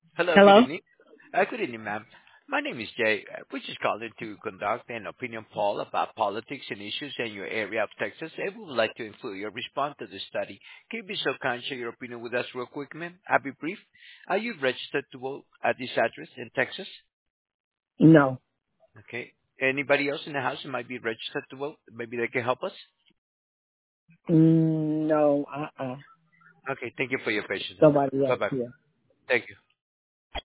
Hello, good Hello? evening. Good evening, ma'am. My name is Jay. We just called in to conduct an opinion poll about politics and issues in your area of Texas, and we would like to include your response to the study. Can you be so kind to share your opinion with us real quick, ma'am? I'll be brief. Are you registered to vote at this address in Texas? No. Okay. Anybody else in the house who might be registered to vote? Maybe they can help us? No, Okay, thank you for your patience, ma'am. nobody else Bye-bye. here. Thank you.